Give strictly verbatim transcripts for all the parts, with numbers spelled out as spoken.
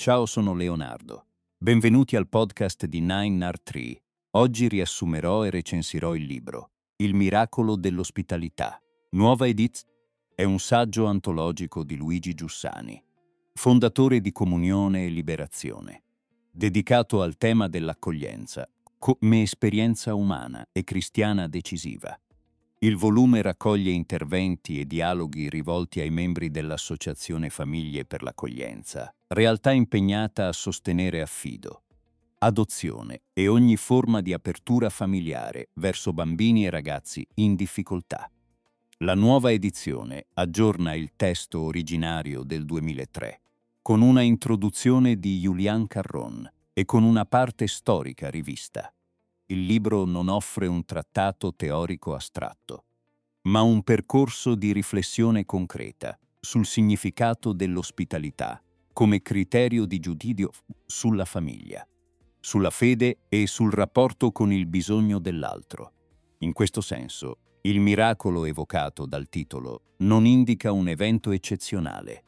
Ciao, sono Leonardo. Benvenuti al podcast di Nine Nard Tree. Oggi riassumerò e recensirò il libro Il miracolo dell'ospitalità. Nuova edizione. È un saggio antologico di Luigi Giussani, fondatore di Comunione e Liberazione, dedicato al tema dell'accoglienza come esperienza umana e cristiana decisiva. Il volume raccoglie interventi e dialoghi rivolti ai membri dell'Associazione Famiglie per l'Accoglienza, realtà impegnata a sostenere affido, adozione e ogni forma di apertura familiare verso bambini e ragazzi in difficoltà. La nuova edizione aggiorna il testo originario del duemilatré, con una introduzione di Julian Carron e con una parte storica rivista. Il libro non offre un trattato teorico astratto, ma un percorso di riflessione concreta sul significato dell'ospitalità come criterio di giudizio sulla famiglia, sulla fede e sul rapporto con il bisogno dell'altro. In questo senso, il miracolo evocato dal titolo non indica un evento eccezionale,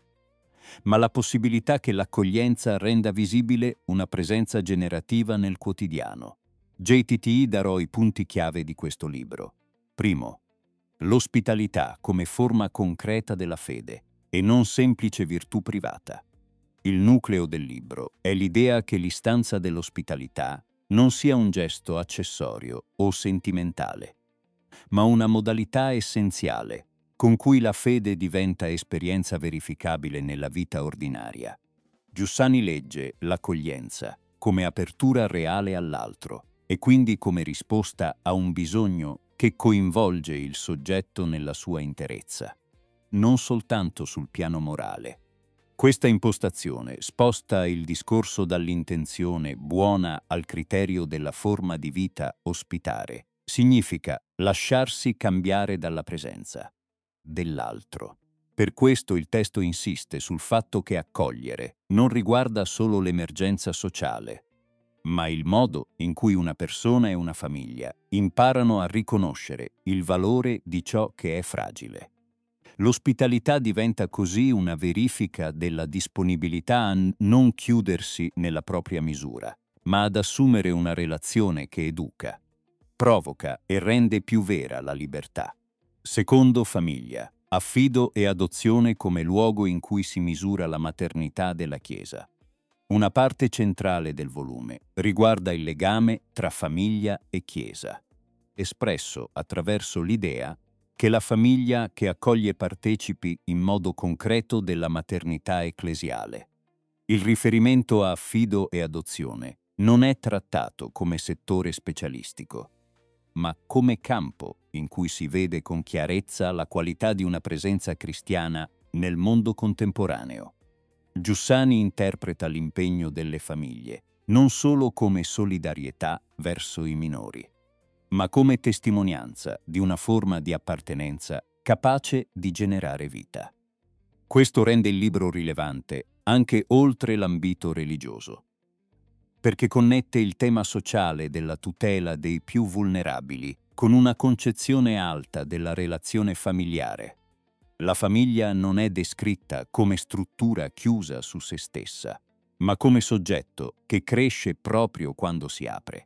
ma la possibilità che l'accoglienza renda visibile una presenza generativa nel quotidiano. J T T I darò i punti chiave di questo libro. Primo, l'ospitalità come forma concreta della fede e non semplice virtù privata. Il nucleo del libro è l'idea che l'istanza dell'ospitalità non sia un gesto accessorio o sentimentale, ma una modalità essenziale con cui la fede diventa esperienza verificabile nella vita ordinaria. Giussani legge l'accoglienza come apertura reale all'altro e quindi come risposta a un bisogno che coinvolge il soggetto nella sua interezza, non soltanto sul piano morale. Questa impostazione sposta il discorso dall'intenzione buona al criterio della forma di vita ospitare. Significa lasciarsi cambiare dalla presenza dell'altro. Per questo il testo insiste sul fatto che accogliere non riguarda solo l'emergenza sociale, ma il modo in cui una persona e una famiglia imparano a riconoscere il valore di ciò che è fragile. L'ospitalità diventa così una verifica della disponibilità a non chiudersi nella propria misura, ma ad assumere una relazione che educa, provoca e rende più vera la libertà. Secondo, famiglia, affido e adozione come luogo in cui si misura la maternità della Chiesa. Una parte centrale del volume riguarda il legame tra famiglia e Chiesa, espresso attraverso l'idea che la famiglia che accoglie partecipi in modo concreto della maternità ecclesiale. Il riferimento a affido e adozione non è trattato come settore specialistico, ma come campo in cui si vede con chiarezza la qualità di una presenza cristiana nel mondo contemporaneo. Giussani interpreta l'impegno delle famiglie non solo come solidarietà verso i minori, ma come testimonianza di una forma di appartenenza capace di generare vita. Questo rende il libro rilevante anche oltre l'ambito religioso, perché connette il tema sociale della tutela dei più vulnerabili con una concezione alta della relazione familiare. La famiglia non è descritta come struttura chiusa su se stessa, ma come soggetto che cresce proprio quando si apre,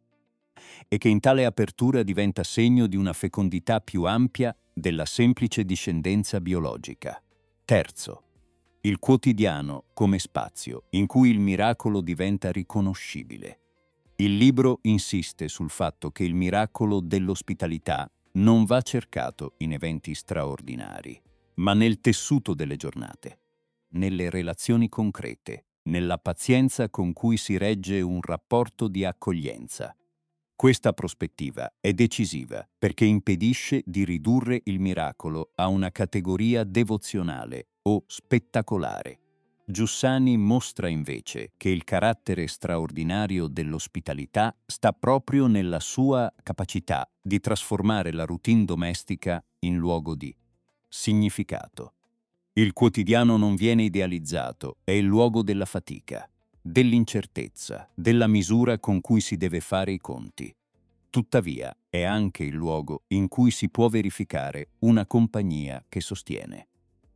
e che in tale apertura diventa segno di una fecondità più ampia della semplice discendenza biologica. Terzo, il quotidiano come spazio in cui il miracolo diventa riconoscibile. Il libro insiste sul fatto che il miracolo dell'ospitalità non va cercato in eventi straordinari, ma nel tessuto delle giornate, nelle relazioni concrete, nella pazienza con cui si regge un rapporto di accoglienza. Questa prospettiva è decisiva perché impedisce di ridurre il miracolo a una categoria devozionale o spettacolare. Giussani mostra invece che il carattere straordinario dell'ospitalità sta proprio nella sua capacità di trasformare la routine domestica in luogo di significato. Il quotidiano non viene idealizzato, è il luogo della fatica, dell'incertezza, della misura con cui si deve fare i conti. Tuttavia, è anche il luogo in cui si può verificare una compagnia che sostiene.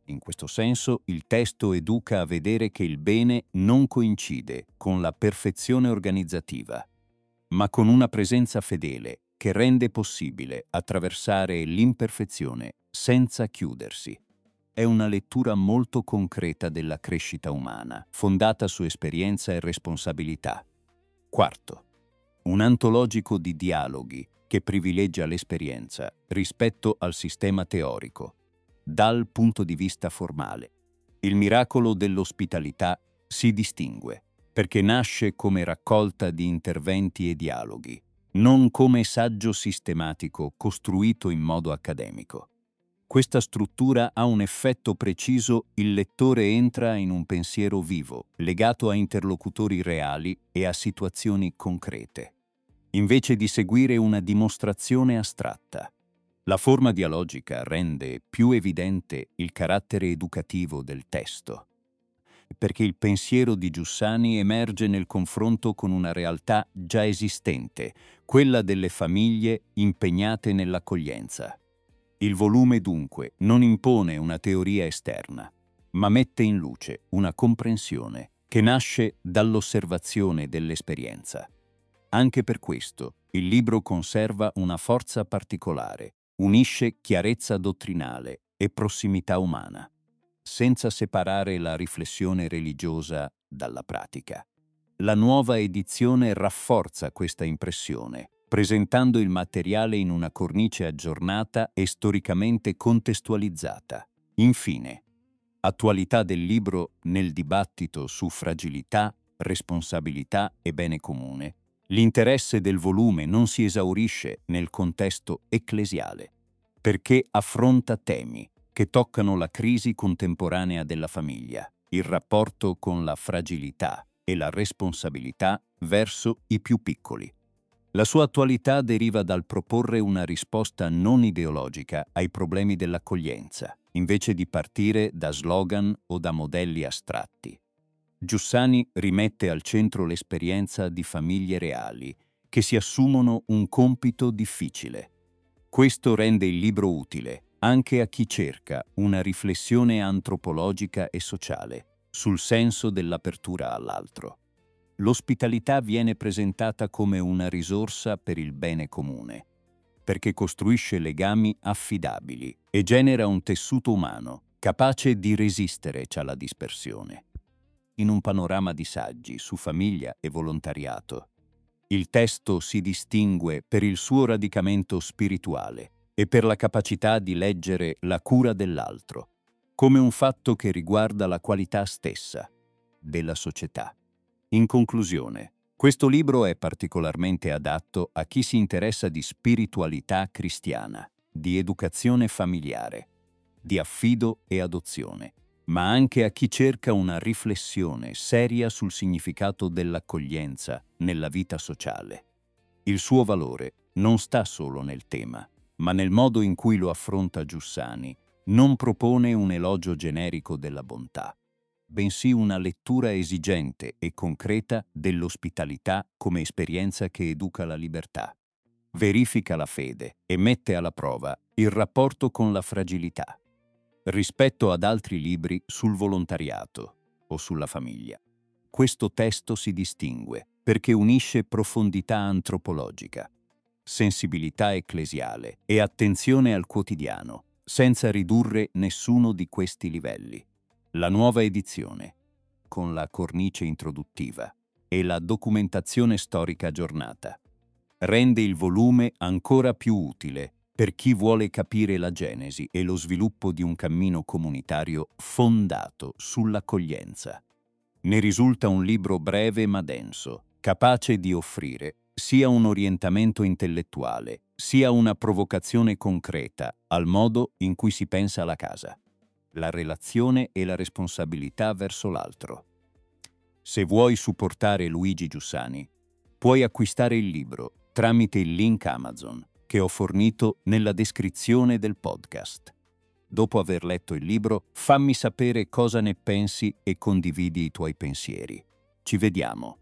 In questo senso, il testo educa a vedere che il bene non coincide con la perfezione organizzativa, ma con una presenza fedele che rende possibile attraversare l'imperfezione senza chiudersi. È una lettura molto concreta della crescita umana, fondata su esperienza e responsabilità. Quarto, un antologico di dialoghi che privilegia l'esperienza rispetto al sistema teorico, dal punto di vista formale. Il miracolo dell'ospitalità si distingue perché nasce come raccolta di interventi e dialoghi, non come saggio sistematico costruito in modo accademico. Questa struttura ha un effetto preciso: il lettore entra in un pensiero vivo, legato a interlocutori reali e a situazioni concrete, invece di seguire una dimostrazione astratta. La forma dialogica rende più evidente il carattere educativo del testo, perché il pensiero di Giussani emerge nel confronto con una realtà già esistente, quella delle famiglie impegnate nell'accoglienza. Il volume dunque non impone una teoria esterna, ma mette in luce una comprensione che nasce dall'osservazione dell'esperienza. Anche per questo il libro conserva una forza particolare, unisce chiarezza dottrinale e prossimità umana, senza separare la riflessione religiosa dalla pratica. La nuova edizione rafforza questa impressione, presentando il materiale in una cornice aggiornata e storicamente contestualizzata. Infine, attualità del libro nel dibattito su fragilità, responsabilità e bene comune. L'interesse del volume non si esaurisce nel contesto ecclesiale, perché affronta temi che toccano la crisi contemporanea della famiglia, il rapporto con la fragilità e la responsabilità verso i più piccoli. La sua attualità deriva dal proporre una risposta non ideologica ai problemi dell'accoglienza, invece di partire da slogan o da modelli astratti. Giussani rimette al centro l'esperienza di famiglie reali che si assumono un compito difficile. Questo rende il libro utile anche a chi cerca una riflessione antropologica e sociale sul senso dell'apertura all'altro. L'ospitalità viene presentata come una risorsa per il bene comune, perché costruisce legami affidabili e genera un tessuto umano capace di resistere alla dispersione. In un panorama di saggi su famiglia e volontariato, il testo si distingue per il suo radicamento spirituale e per la capacità di leggere la cura dell'altro come un fatto che riguarda la qualità stessa della società. In conclusione, questo libro è particolarmente adatto a chi si interessa di spiritualità cristiana, di educazione familiare, di affido e adozione, ma anche a chi cerca una riflessione seria sul significato dell'accoglienza nella vita sociale. Il suo valore non sta solo nel tema, ma nel modo in cui lo affronta Giussani. Non propone un elogio generico della bontà, bensì una lettura esigente e concreta dell'ospitalità come esperienza che educa la libertà, verifica la fede e mette alla prova il rapporto con la fragilità. Rispetto ad altri libri sul volontariato o sulla famiglia, questo testo si distingue perché unisce profondità antropologica, sensibilità ecclesiale e attenzione al quotidiano, senza ridurre nessuno di questi livelli. La nuova edizione, con la cornice introduttiva e la documentazione storica aggiornata, rende il volume ancora più utile per chi vuole capire la genesi e lo sviluppo di un cammino comunitario fondato sull'accoglienza. Ne risulta un libro breve ma denso, capace di offrire sia un orientamento intellettuale, sia una provocazione concreta al modo in cui si pensa alla casa, la relazione e la responsabilità verso l'altro. Se vuoi supportare Luigi Giussani, puoi acquistare il libro tramite il link Amazon che ho fornito nella descrizione del podcast. Dopo aver letto il libro, fammi sapere cosa ne pensi e condividi i tuoi pensieri. Ci vediamo.